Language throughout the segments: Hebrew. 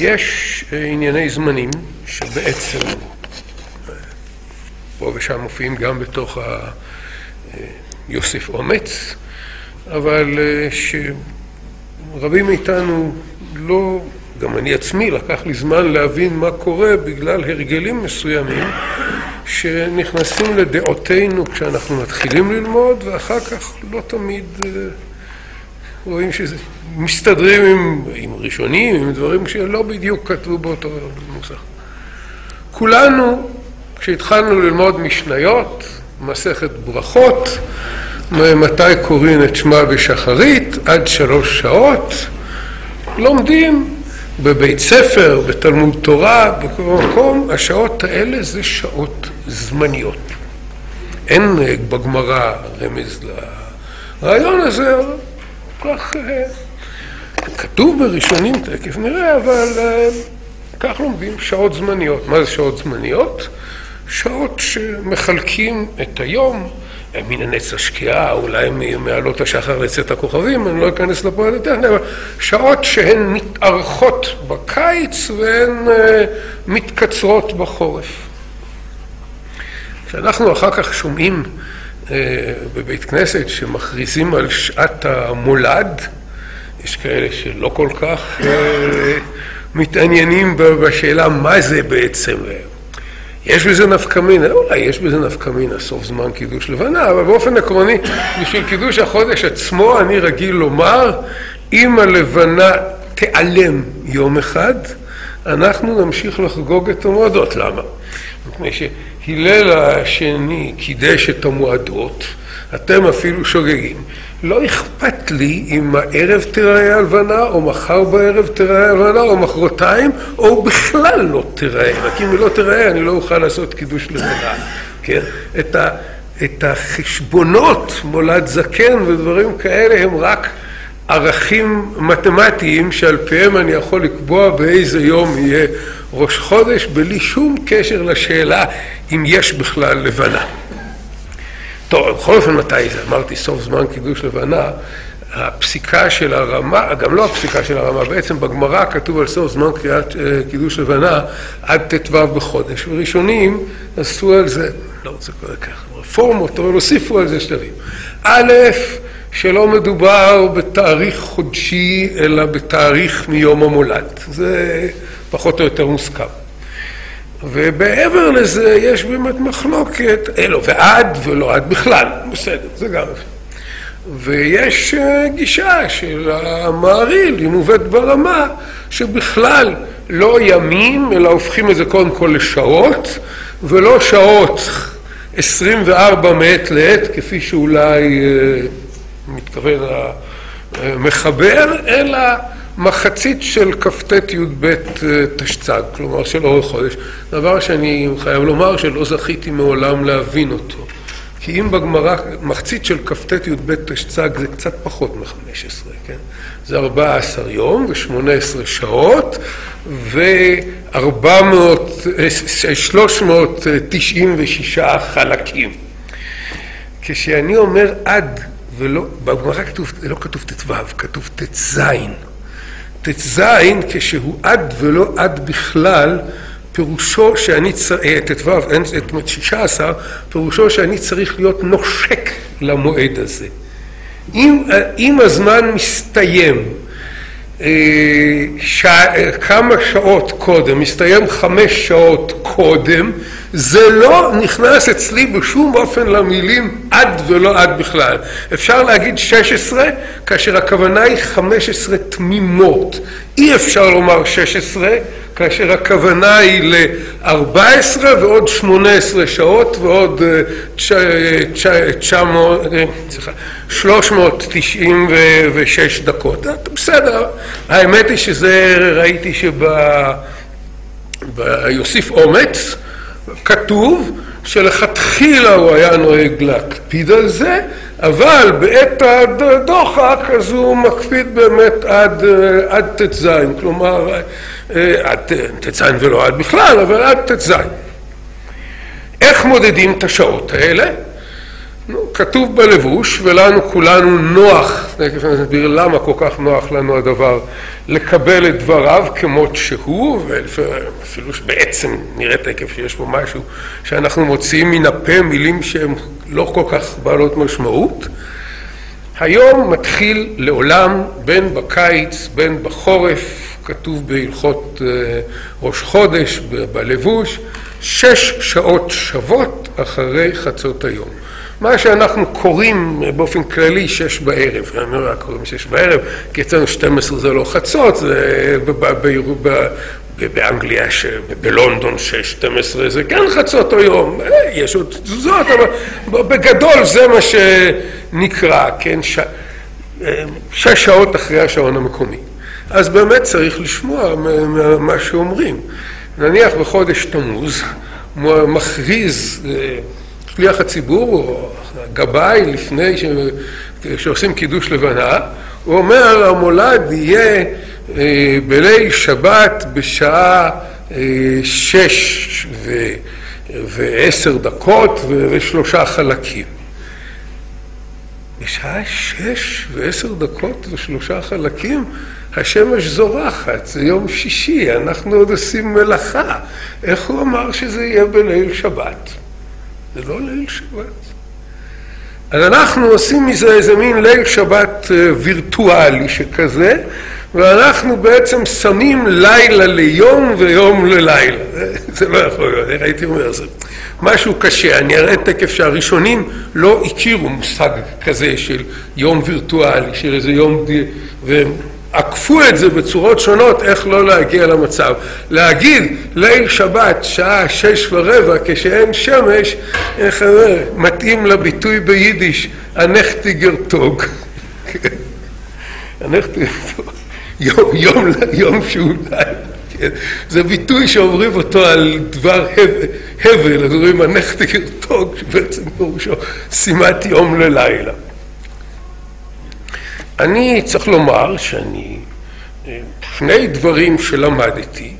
יש ענייני זמנים שבעצם פה ושם מופיעים גם בתוך יוסף אומץ, אבל שרבים מאיתנו לא, גם אני עצמי לקח לי זמן להבין מה קורה בגלל הרגלים מסוימים שנכנסים לדעותינו כשאנחנו מתחילים ללמוד, ואחר כך לא תמיד רואים שזה מסתדרים עם ראשונים, עם דברים שלא בדיוק כתבו באותו נוסח. כולנו, כשהתחלנו ללמוד משניות, מסכת ברכות, מתי קוראים את שמה בשחרית, עד 3 שעות, לומדים בבית ספר, בתלמוד תורה, בכל מקום. השעות האלה זה שעות זמניות. אין בגמרא רמז לרעיון הזה, כך כתוב בראשונים, תכף נראה, אבל כך לומדים שעות זמניות. מה זה שעות זמניות? שעות שמחלקים את היום, מן הנץ השקיעה, אולי מעלות השחר לצאת הכוכבים, אני לא אכנס לפועל הטכני, אבל שעות שהן מתארכות בקיץ והן מתקצרות בחורף. כשאנחנו אחר כך שומעים בבית כנסת שמכריזים על שעת המולד, יש כאלה שלא כל כך מתעניינים בשאלה מה זה בעצם. יש בזה נפקא מינה, אולי יש בזה נפקא מינה, סוף זמן קידוש לבנה, אבל באופן עקרוני, בשביל קידוש החודש עצמו אני רגיל לומר, אם הלבנה תיעלם יום אחד, אנחנו נמשיך לחגוג את המועדות. למה? מפני שהלל השני קידש את המועדות, אתם אפילו שוגגים. לא אכפת לי אם הערב תראה הלבנה, או מחר בערב תראה הלבנה, או מחרתיים, או בכלל לא תראה. רק אם היא לא תראה, אני לא אוכל לעשות קידוש לבנה. כן? את החשבונות, מולד זקן ודברים כאלה, הם רק ערכים מתמטיים, שעל פיהם אני יכול לקבוע באיזה יום יהיה ראש חודש, בלי שום קשר לשאלה אם יש בכלל לבנה. טוב, בכל אופן מתי זה? אמרתי סוף זמן קידוש לבנה, הפסיקה של הרמה, גם לא הפסיקה של הרמה, בעצם בגמרא כתוב על סוף זמן קידוש לבנה עד ט"ו בחודש, וראשונים עשו על זה, לא רוצה קורא ככה, רפורמות, אבל הוסיפו על זה שלבים. א', שלא מדובר בתאריך חודשי, אלא בתאריך מיום המולד. זה פחות או יותר מוסכם. ובעבר לזה יש באמת מחלוקת, אלו ועד ולא עד בכלל, בסדר, זה גם. ויש גישה של המעריל, היא מובאת ברמה, שבכלל לא ימים, אלא הופכים את זה קודם כל לשעות, ולא שעות 24 מעת לעת, כפי שאולי מתכוון המחבר, אלא מחצית של כ"ט י"ב תשצ"ג, כלומר של אורך חודש. דבר שאני חייב לומר שלא זכיתי מעולם להבין אותו. כי אם בגמרא מחצית של כ"ט י"ב תשצ"ג זה קצת פחות מ-15, כן? זה 14 יום ו-18 שעות ו-396 חלקים. כשאני אומר עד, ולא, בגמרא לא כתוב ט"ו, כתוב ט"ז. ט"ז, כשהוא עד ולא עד בכלל, פירושו שאני צריך, ט"ו, 16, פירושו שאני צריך להיות נושק למועד הזה. אם הזמן מסתיים כמה שעות קודם, מסתיים 5 שעות קודם, זה לא נכנס אצלי בשום אופן למילים עד ולא עד בכלל. אפשר להגיד 16 כאשר הכוונה היא 15 תמימות. אי אפשר לומר 16 כאשר הכוונה היא ל-14 ועוד 18 שעות ועוד 396 דקות. בסדר, האמת היא שזה ראיתי ביוסיף אומץ כתוב שלכתחילה הוא היה נוהג להקפיד על זה, אבל בעת הדוחק אז הוא מקפיד באמת עד ט"ז, כלומר עד ט"ז ולא עד בכלל, אבל עד ט"ז. איך מודדים את השעות האלה? כתוב בלבוש, ולנו כולנו נוח, תכף אני אסביר למה כל כך נוח לנו הדבר, לקבל את דבריו כמות שהוא, ואפילו שבעצם נראה תכף שיש פה משהו שאנחנו מוציאים מן הפה מילים שהן לא כל כך בעלות משמעות. היום מתחיל לעולם, בין בקיץ, בין בחורף, כתוב בהלכות ראש חודש בלבוש, 6 שעות שוות אחרי חצות היום. מה שאנחנו קוראים באופן כללי 6 בערב, אני לא קוראים 6 בערב, כי אצלנו 12 זה לא חצות, זה באנגליה, בלונדון 6-12 זה כן חצות היום, יש עוד תזוזות, אבל בגדול זה מה שנקרא, כן, 6 שעות אחרי השעון המקומי. אז באמת צריך לשמוע מה שאומרים. נניח בחודש תמוז, מכריז שליח הציבור או הגבאי לפני שעושים קידוש לבנה, הוא אומר המולד יהיה בליל שבת בשעה 6:10 ו3 חלקים. בשעה 6:10 ו3 חלקים השמש זורחת, זה יום שישי, אנחנו עוד עושים מלאכה. איך הוא אמר שזה יהיה בליל שבת? זה לא ליל שבת. אז אנחנו עושים מזה איזה מין ליל שבת וירטואלי שכזה, ואנחנו בעצם שמים לילה ליום ויום ללילה. זה לא יכול להיות, איך הייתי אומר, זה משהו קשה. אני אראה תכף שהראשונים לא הכירו מושג כזה של יום וירטואלי, של איזה יום עקפו את זה בצורות שונות, איך לא להגיע למצב. להגיד ליל שבת שעה 6:15 כשאין שמש, איך מתאים לביטוי ביידיש, הנחטיגר טוג. הנחטיגר טוג. יום שהוא לילה. זה ביטוי שאומרים אותו על דבר הבל, אז אומרים הנחטיגר טוג, שבעצם פירושו שימת יום ללילה. אני צריך לומר שאני, שני דברים שלמדתי,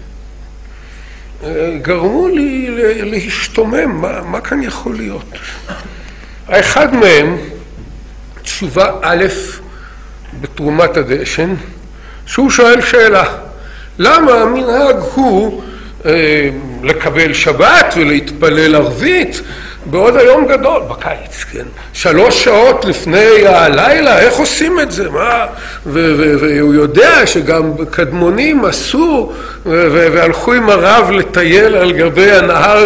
גרמו לי להשתומם, מה כאן יכול להיות? האחד מהם, תשובה א' בתרומת הדשן, שהוא שואל שאלה, למה המנהג הוא לקבל שבת ולהתפלל ערבית בעוד היום גדול, בקיץ, כן? 3 שעות לפני הלילה, איך עושים את זה? מה? והוא יודע שגם קדמונים עשו והלכו עם הרב לטייל על גבי הנהר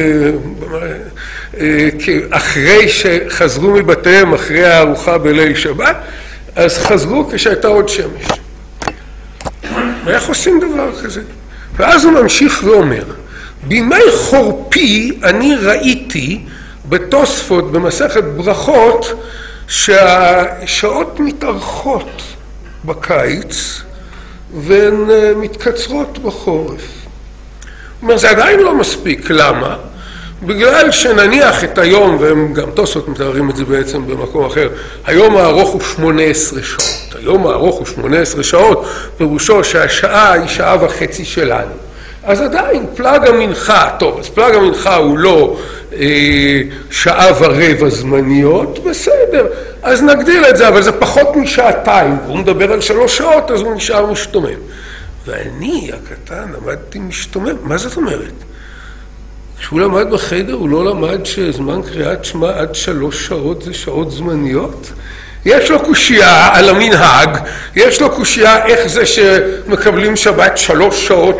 אחרי שחזרו מבתיהם, אחרי הארוחה בליל שבת, אז חזרו כשהייתה עוד שמש. ואיך עושים דבר כזה? ואז הוא ממשיך ואומר, בימי חורפי אני ראיתי בתוספות במסכת ברכות שהשעות מתארכות בקיץ והן מתקצרות בחורף. זאת אומרת, זה עדיין לא מספיק. למה? בגלל שנניח את היום, והם גם תוספות מתארים את זה בעצם במקום אחר, היום הארוך הוא 18 שעות. היום הארוך הוא 18 שעות, פירושו שהשעה היא 1.5 שעות שלנו. אז עדיין פלג המנחה, טוב, אז פלג המנחה הוא לא 1.25 שעות זמניות, בסדר, אז נגדיל את זה, אבל זה פחות מ2 שעות, הוא מדבר על 3 שעות, אז הוא נשאר משתומם. ואני, הקטן, עמדתי משתומם, מה זאת אומרת? כשהוא למד בחדר, הוא לא למד שזמן קריאת שמע עד 3 שעות זה שעות זמניות? יש לו קושייה על המנהג, יש לו קושייה איך זה שמקבלים שבת 3 שעות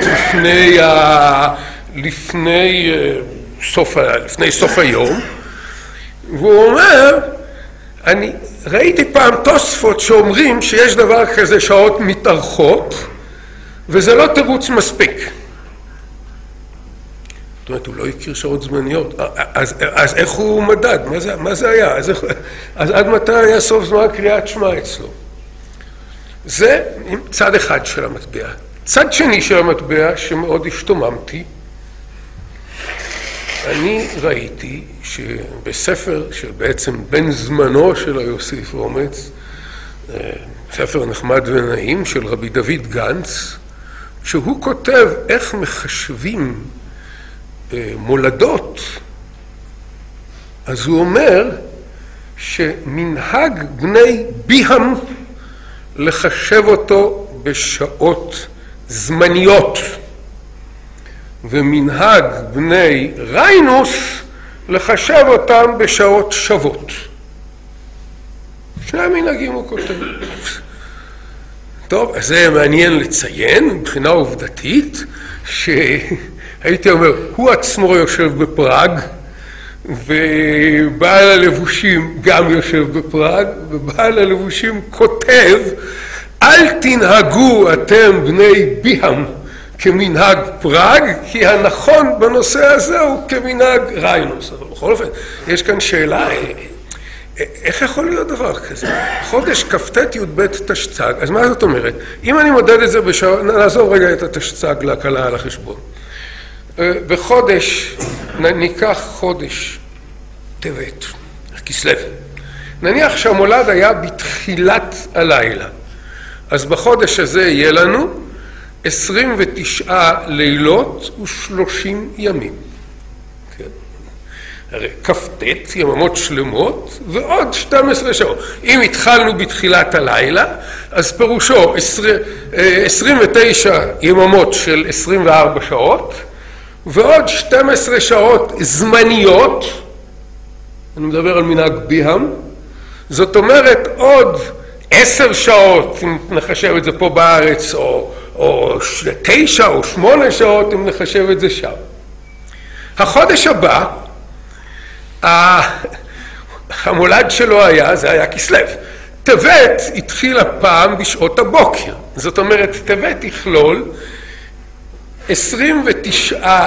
לפני סוף היום, והוא אומר, אני ראיתי פעם תוספות שאומרים שיש דבר כזה שעות מתארכות, וזה לא תירוץ מספיק. זאת אומרת, הוא לא הכיר שעות זמניות. אז איך הוא מדד? מה זה היה? אז עד מתי היה סוף זמן קריאת שמע אצלו? זה צד אחד של המטבע. צד שני של המטבע, שמאוד השתוממתי, אני ראיתי שבספר של בעצם בן זמנו של יוסף אומץ, ספר נחמד ונעים של רבי דוד גנץ, שהוא כותב איך מחשבים מולדות, אז הוא אומר שמנהג בני ביהם לחשב אותו בשעות זמניות, ומנהג בני ריינוס לחשב אותם בשעות שוות. שני המנהגים הוא כותב. טוב, אז זה מעניין לציין מבחינה עובדתית, שהייתי אומר, הוא עצמו יושב בפראג, ובעל הלבושים גם יושב בפראג, ובעל הלבושים כותב, אל תנהגו אתם בני ביהם כמנהג פראג, כי הנכון בנושא הזה הוא כמנהג ריינוס. אבל בכל אופן, יש כאן שאלה, איך יכול להיות דבר כזה? חודש כ"ט י"ב תשצ"ג, אז מה זאת אומרת? אם אני מודד את זה נעזוב רגע את התשצ"ג להקלה על החשבון. בחודש, ניקח חודש טבת, כסלו. נניח שהמולד היה בתחילת הלילה. אז בחודש הזה יהיה לנו 29 לילות ו30 ימים. כן? הרי כ"ט יממות שלמות ועוד 12 שעות. אם התחלנו בתחילת הלילה, אז פירושו 29 יממות של 24 שעות, ועוד 12 שעות זמניות, אני מדבר על מנהג ביהם, זאת אומרת עוד 10 שעות, אם נחשב את זה פה בארץ, או 9 או 8 שעות, אם נחשב את זה שם. החודש הבא, המולד שלו היה, זה היה כסלו. טבת התחילה פעם בשעות הבוקר, זאת אומרת, טבת יכלול 29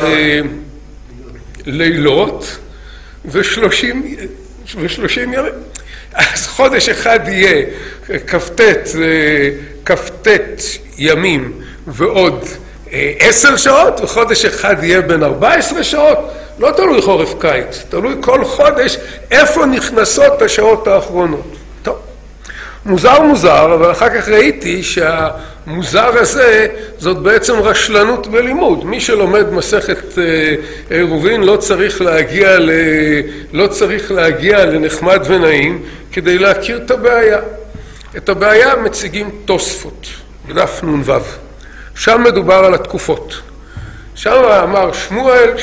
לילות ו30 ימים. אז חודש אחד יהיה כ"ט ימים ועוד 10 שעות, וחודש אחד יהיה בין 14 שעות. לא תלוי חורף קיץ, תלוי כל חודש איפה נכנסות השעות האחרונות. טוב, מוזר, אבל אחר כך ראיתי שהמוזר הזה זאת בעצם רשלנות בלימוד. מי שלומד מסכת עירובין לא צריך להגיע לנחמד ונעים כדי להכיר את הבעיה. את הבעיה מציגים תוספות בדף נ"ו. שם מדובר על התקופות. שם אמר שמואל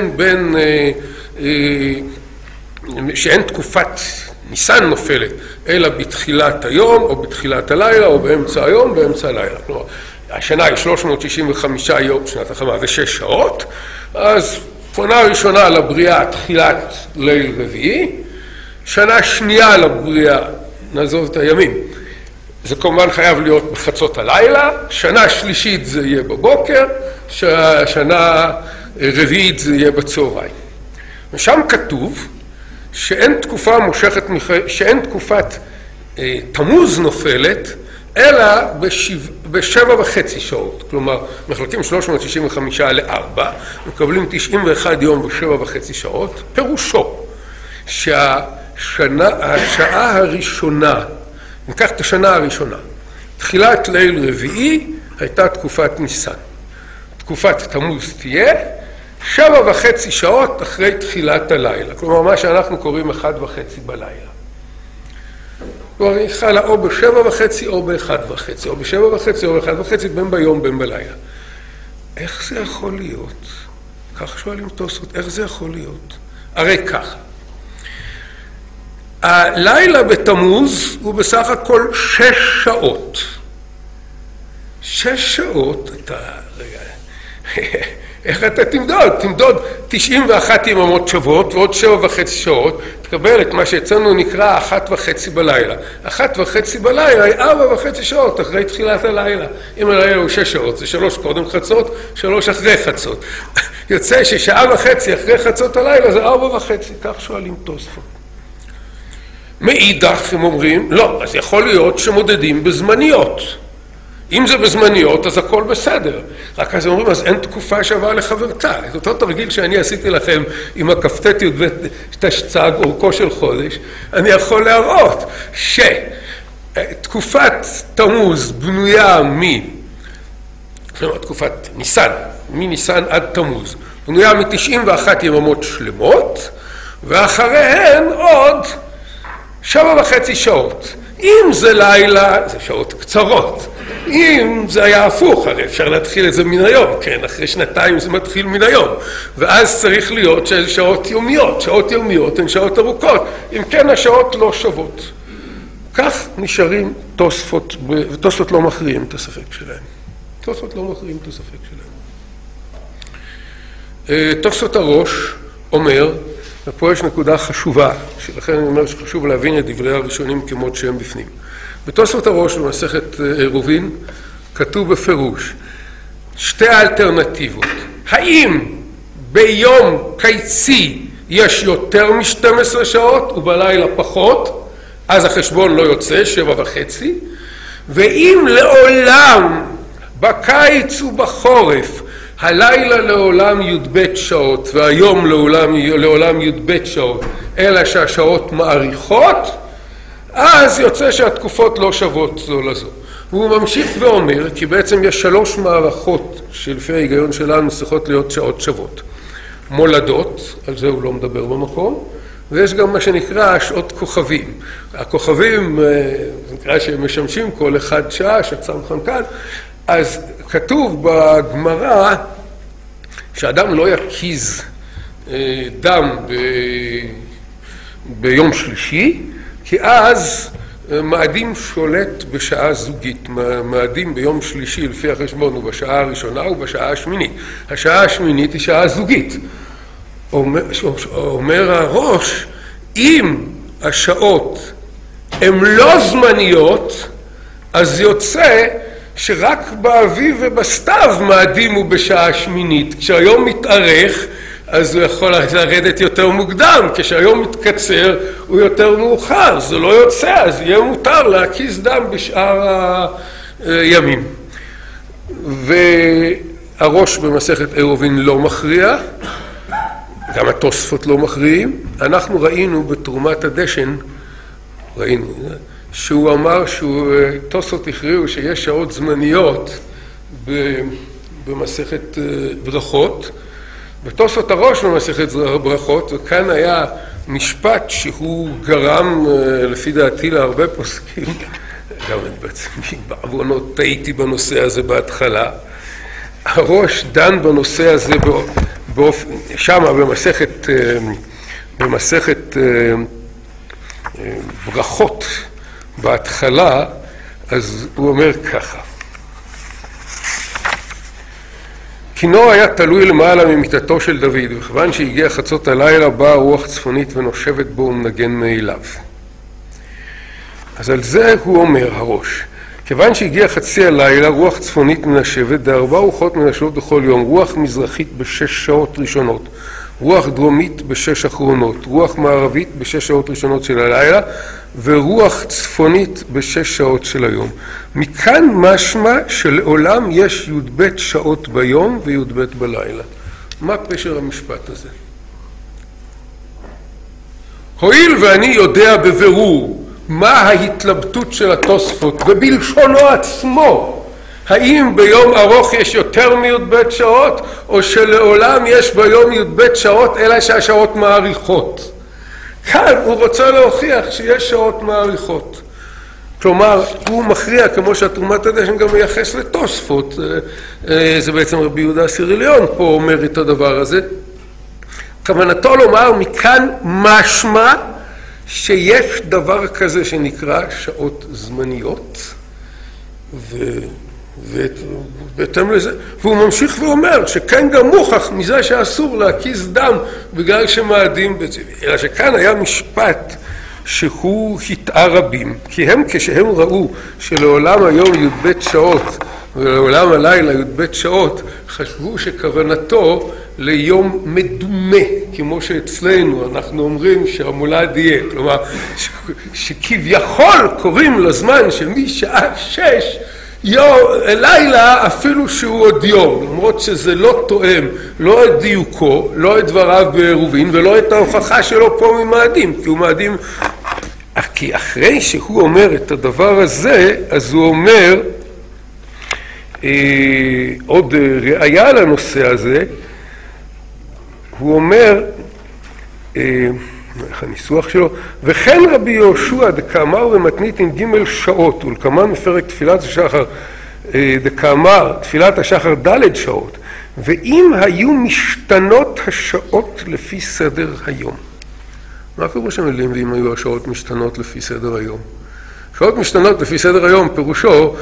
שאין תקופת ניסן נופלת, אלא בתחילת היום, או בתחילת הלילה, או באמצע היום, באמצע הלילה. כלומר, השנה היא 365 יום, שנת החמה, ו6 שעות, אז שנה ראשונה לבריאה, תחילת ליל רביעי, שנה שנייה לבריאה, נעזוב את הימים, זה כמובן חייב להיות בחצות הלילה, שנה שלישית זה יהיה בבוקר, שנה רביעית זה יהיה בצהריים. ושם כתוב שאין שאין תקופת תמוז נופלת, אלא ב7.5 שעות. כלומר, מחלקים 365 ל4, מקבלים 91 יום ו7.5 שעות. פירושו השעה הראשונה, ניקח את השנה הראשונה, תחילת ליל רביעי הייתה תקופת ניסן. תקופת תמוז תהיה 7.5 שעות אחרי תחילת הלילה. כלומר, מה שאנחנו קוראים 1.5 בלילה. כלומר, היא חלה או ב7.5 או ב1.5, או ב7.5 או ב1.5, בין ביום בין בלילה. איך זה יכול להיות? כך שואלים תוספות, איך זה יכול להיות? הרי ככה. הלילה בתמוז הוא בסך הכל 6 שעות. 6 שעות, איך אתה תמדוד? תמדוד 91 יממות שוות ועוד 7.5 שעות, תקבל את מה שאצלנו נקרא 1.5 בלילה. 1.5 בלילה היא 4.5 שעות אחרי תחילת הלילה. אם הלילה הוא 6 שעות, זה 3 קודם חצות, 3 אחרי חצות. יוצא ששעה וחצי אחרי חצות הלילה זה 4.5, כך שואלים תוספות. מאידך הם אומרים, לא, אז יכול להיות שמודדים בזמניות. אם זה בזמניות, אז הכל בסדר. רק אז אומרים, אז אין תקופה שווה לחברתה. את אותו תרגיל שאני עשיתי לכם עם הכ"ט י"ב תשצ"ג, אורכו של חודש, אני יכול להראות שתקופת תמוז בנויה כלומר, תקופת ניסן, מניסן עד תמוז, בנויה מ91 יממות שלמות, ואחריהן עוד 7.5 שעות. אם זה לילה, זה שעות קצרות. אם זה היה הפוך, הרי אפשר להתחיל את זה מן היום, כן, אחרי 2 זה מתחיל מן היום. ואז צריך להיות של שעות יומיות. שעות יומיות הן שעות ארוכות. אם כן, השעות לא שוות. כך נשארים תוספות, ותוספות לא מכריעים את הספק שלהם. תוספות לא מכריעים את הספק שלהם. תוספות הראש אומר, ופה יש נקודה חשובה, שלכן אני אומר שחשוב להבין את דברי הראשונים כמות שהם בפנים. בתוספות הראש במסכת עירובין כתוב בפירוש 2 אלטרנטיבות. האם ביום קיצי יש יותר מ-12 שעות ובלילה פחות, אז החשבון לא יוצא 7.5, ואם לעולם בקיץ ובחורף הלילה לעולם י"ב שעות והיום לעולם י"ב שעות, אלא שהשעות מאריכות, אז יוצא שהתקופות לא שוות זו לזו. והוא ממשיך ואומר, כי בעצם יש 3 מערכות שלפי ההיגיון שלנו צריכות להיות שעות שוות. מולדות, על זה הוא לא מדבר במקום, ויש גם מה שנקרא שעות כוכבים. הכוכבים, זה נקרא שהם משמשים כל אחד שעה, שצם חנקן, אז כתוב בגמרא שאדם לא יקיז דם ביום שלישי, כי אז מאדים שולט בשעה זוגית. מאדים ביום שלישי לפי החשבון הוא בשעה הראשונה ובשעה השמינית. השעה השמינית היא שעה זוגית. אומר הראש, אם השעות הן לא זמניות, אז יוצא שרק באביב ובסתיו מאדים הוא בשעה שמינית. כשהיום מתארך, אז הוא יכול לרדת יותר מוקדם, כשהיום מתקצר הוא יותר מאוחר, זה לא יוצא, אז יהיה מותר להקיז דם בשאר הימים. והראש במסכת עירובין לא מכריע, גם התוספות לא מכריעים. אנחנו ראינו בתרומת הדשן, שהוא אמר תוספות הכריעו שיש שעות זמניות במסכת ברכות, בתוספות הראש במסכת ברכות, וכאן היה משפט שהוא גרם לפי דעתי להרבה פוסקים, גם בעצמי בעוונות טעיתי בנושא הזה בהתחלה. הראש דן בנושא הזה שמה במסכת ברכות בהתחלה, אז הוא אומר ככה: כינור היה תלוי למעלה ממיטתו של דוד, וכיוון שהגיע חצות הלילה באה רוח צפונית ונושבת בו ומנגן מאליו. אז על זה הוא אומר הראש, כיוון שהגיע חצי הלילה רוח צפונית מנשבת, 4 רוחות מנשבות בכל יום, רוח מזרחית ב6 שעות ראשונות, רוח דרומית ב6 אחרונות, רוח מערבית ב6 שעות ראשונות של הלילה, ורוח צפונית ב6 שעות של היום. מכאן משמע שלעולם יש י"ב שעות ביום וי"ב בלילה. מה פשר המשפט הזה? הואיל ואני יודע בבירור מה ההתלבטות של התוספות, ובלשונו עצמו, האם ביום ארוך יש יותר מי"ב שעות, או שלעולם יש ביום י"ב שעות, אלא שהשעות מאריכות. כאן הוא רוצה להוכיח שיש שעות מאריכות. כלומר, הוא מכריע, כמו שהתרומת הדשן גם מייחס לתוספות, זה בעצם רבי יהודה סיריליון פה אומר את הדבר הזה. כוונתו לומר, מכאן משמע שיש דבר כזה שנקרא שעות זמניות, ובהתאם לזה, והוא ממשיך ואומר שכן גם מוכח מזה שאסור להקיז דם בגלל שמאדים בזה, אלא שכאן היה משפט שהוא הטעה רבים, כי הם כשהם ראו שלעולם היום י"ב שעות ולעולם הלילה י"ב שעות, חשבו שכוונתו ליום מדומה, כמו שאצלנו אנחנו אומרים שהמולד יהיה, כלומר שכביכול קוראים לזמן שמשעה 6 לילה אפילו שהוא עוד יום, למרות שזה לא תואם לא את דיוקו, לא את דבריו בעירובין ולא את ההוכחה שלו פה ממאדים, כי הוא מאדים, כי אחרי שהוא אומר את הדבר הזה, אז הוא אומר עוד ראיה לנושא הזה, הוא אומר איך הניסוח שלו? וכן רבי יהושע דקאמר במתניתין ג' שעות, ולקמן מפרק תפילת השחר דקאמר, תפילת השחר ד' שעות, ואם היו משתנות השעות לפי סדר היום. מה פירוש המילים ואם היו השעות משתנות לפי סדר היום? שעות משתנות לפי סדר היום פירושו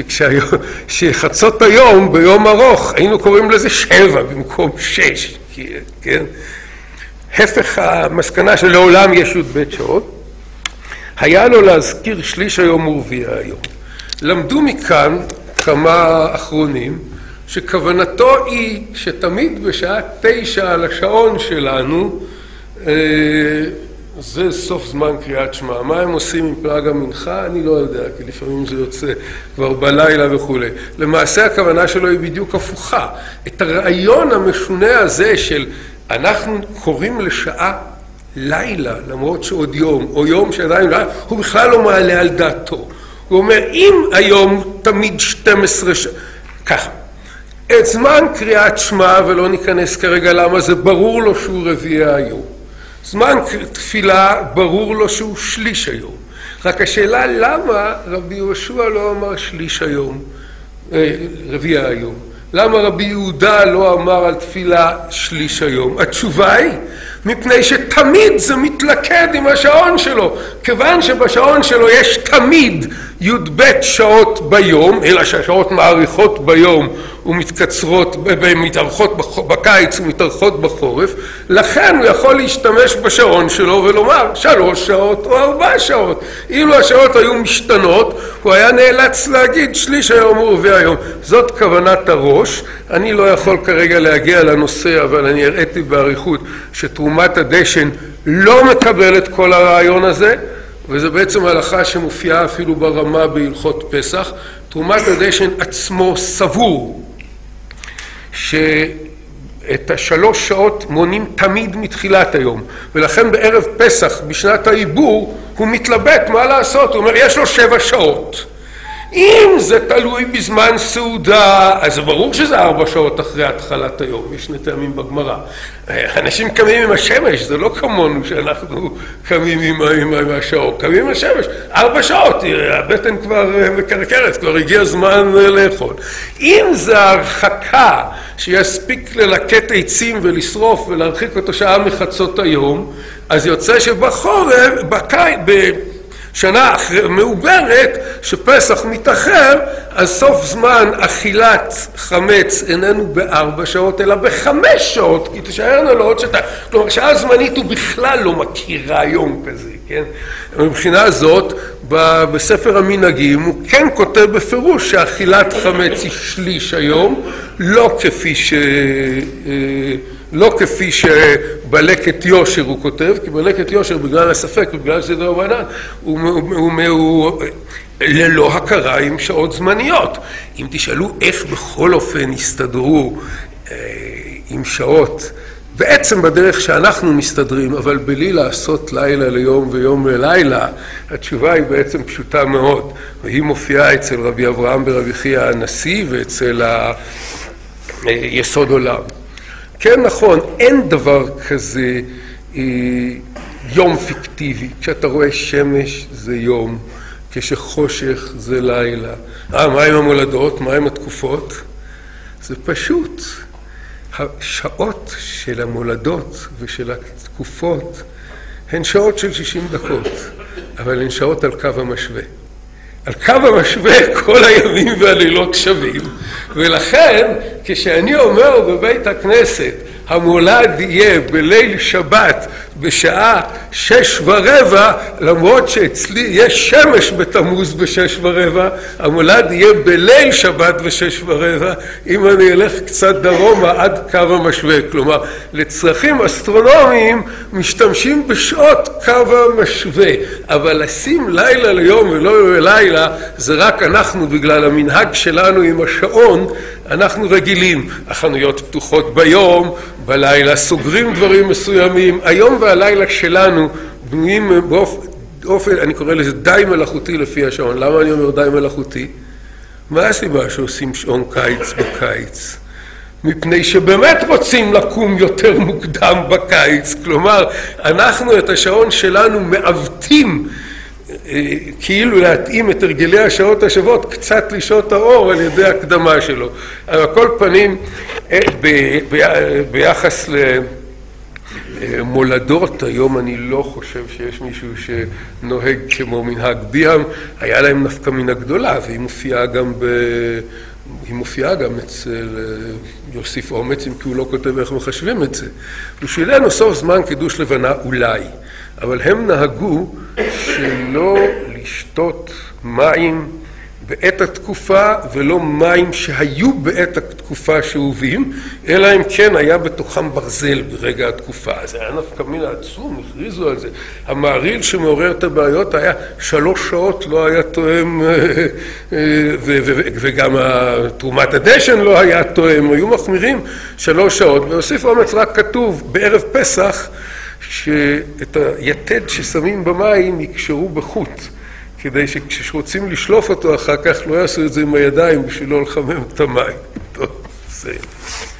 שחצות היום ביום ארוך היינו קוראים לזה 7 במקום 6, כן? הפך המסקנה שלעולם יש י"ב שעות, היה לו להזכיר שליש היום ורביע היום. למדו מכאן כמה אחרונים שכוונתו היא שתמיד בשעה 9 על השעון שלנו זה סוף זמן קריאת שמע. מה הם עושים עם פלג המנחה? אני לא יודע, כי לפעמים זה יוצא כבר בלילה וכו'. למעשה הכוונה שלו היא בדיוק הפוכה. את הרעיון המשונה הזה של אנחנו קוראים לשעה לילה, למרות שעוד יום, או יום שעדיין לילה, הוא בכלל לא מעלה על דעתו. הוא אומר, אם היום תמיד 12 ככה, את זמן קריאת שמע, ולא ניכנס כרגע למה, זה ברור לו שהוא רביע היום. זמן תפילה ברור לו שהוא שליש היום. רק השאלה למה רבי יהושע לא אמר שליש היום, רביע היום. למה רבי יהודה לא אמר על תפילה שליש היום? התשובה היא, מפני שתמיד זה מתלכד עם השעון שלו. כיוון שבשעון שלו יש תמיד י"ב שעות ביום, אלא שהשעות מאריכות ביום ומתקצרות, מתארכות בקיץ ומתארכות בחורף, לכן הוא יכול להשתמש בשעון שלו ולומר 3 שעות או 4 שעות. אילו השעות היו משתנות, הוא היה נאלץ להגיד שליש היום ורביע היום. זאת כוונת הראש. אני לא יכול כרגע להגיע לנושא, אבל אני הראיתי בעריכות שתרומת הדשן לא מקבל את כל הרעיון הזה, וזה בעצם הלכה שמופיעה אפילו ברמה בהלכות פסח. תרומת הדשן עצמו סבור שאת 3 שעות מונים תמיד מתחילת היום, ולכן בערב פסח בשנת העיבור הוא מתלבט מה לעשות. הוא אומר יש לו 7 שעות. אם זה תלוי בזמן סעודה, אז ברור שזה 4 שעות אחרי התחלת היום. יש 2 טעמים בגמרא. אנשים קמים עם השמש, זה לא כמונו שאנחנו קמים עם השעות. קמים עם השמש, 4 שעות, הבטן כבר מקרקרת, כבר הגיע זמן לאכול. אם זה הרחקה שיספיק ללקט עצים ולשרוף ולהרחיק אותו שעה מחצות היום, אז יוצא שבחורף, שנה מעוברת, שפסח מתאחר, אז סוף זמן אכילת חמץ איננו ב4 שעות, אלא ב5 שעות, כי תשארנו לו עוד כלומר, שעה זמנית הוא בכלל לא מכיר רעיון כזה, כן? מבחינה זאת, בספר המנהגים, הוא כן כותב בפירוש שאכילת חמץ היא שליש היום, לא כפי שבלקת יושר הוא כותב, כי בלקת יושר בגלל הספק, בגלל שזה דרבנן, הוא ללא הכרה עם שעות זמניות. אם תשאלו איך בכל אופן הסתדרו עם שעות, בעצם בדרך שאנחנו מסתדרים, אבל בלי לעשות לילה ליום ויום ללילה, התשובה היא בעצם פשוטה מאוד, והיא מופיעה אצל רבי אברהם ברבי חייא הנשיא ואצל יסוד עולם. כן, נכון, אין דבר כזה יום פיקטיבי. כשאתה רואה שמש זה יום, כשחושך זה לילה. מה עם המולדות? מה עם התקופות? זה פשוט. השעות של המולדות ושל התקופות הן שעות של 60 דקות, אבל הן שעות על קו המשווה. על קו המשווה כל הימים והלילות שווים, ולכן כשאני אומר בבית הכנסת המולד יהיה בליל שבת בשעה 6:15, למרות שאצלי יש שמש בתמוז ב6:15, המולד יהיה בליל שבת ב6:15, אם אני אלך קצת דרומה עד קו המשווה. כלומר, לצרכים אסטרונומיים משתמשים בשעות קו המשווה, אבל לשים לילה ליום ולא לילה, זה רק אנחנו בגלל המנהג שלנו עם השעון, אנחנו רגילים. החנויות פתוחות ביום, בלילה סוגרים דברים מסוימים. היום והלילה שלנו בנויים באופן, אני קורא לזה די מלאכותי לפי השעון. למה אני אומר די מלאכותי? מה הסיבה שעושים שעון קיץ בקיץ? מפני שבאמת רוצים לקום יותר מוקדם בקיץ. כלומר, אנחנו את השעון שלנו מעוותים, כאילו להתאים את הרגלי השעות השוות קצת לשעות האור על ידי הקדמה שלו. על כל פנים, ביחס למולדות, היום אני לא חושב שיש מישהו שנוהג כמו מנהג ביהם. היה להם נפקא מינה גדולה, והיא מופיעה גם אצל יוסיף אומץ, אם כי הוא לא כותב איך מחשבים את זה. בשבילנו סוף זמן קידוש לבנה אולי, אבל הם נהגו שלא לשתות מים בעת התקופה ולא מים שהיו בעת התקופה שאובים, אלא אם כן היה בתוכם ברזל ברגע התקופה. זה היה נפקא מינה עצום, הכריזו על זה. המעריל שמעורר את הבעיות היה 3 שעות, לא היה תואם, וגם תרומת הדשן לא היה תואם, היו מחמירים 3 שעות. ויוסיף אומץ רק כתוב בערב פסח שאת היתד ששמים במים יקשרו בחוט, כדי שכשרוצים לשלוף אותו אחר כך לא יעשו את זה עם הידיים בשביל לא לחמם את המים. טוב, בסדר.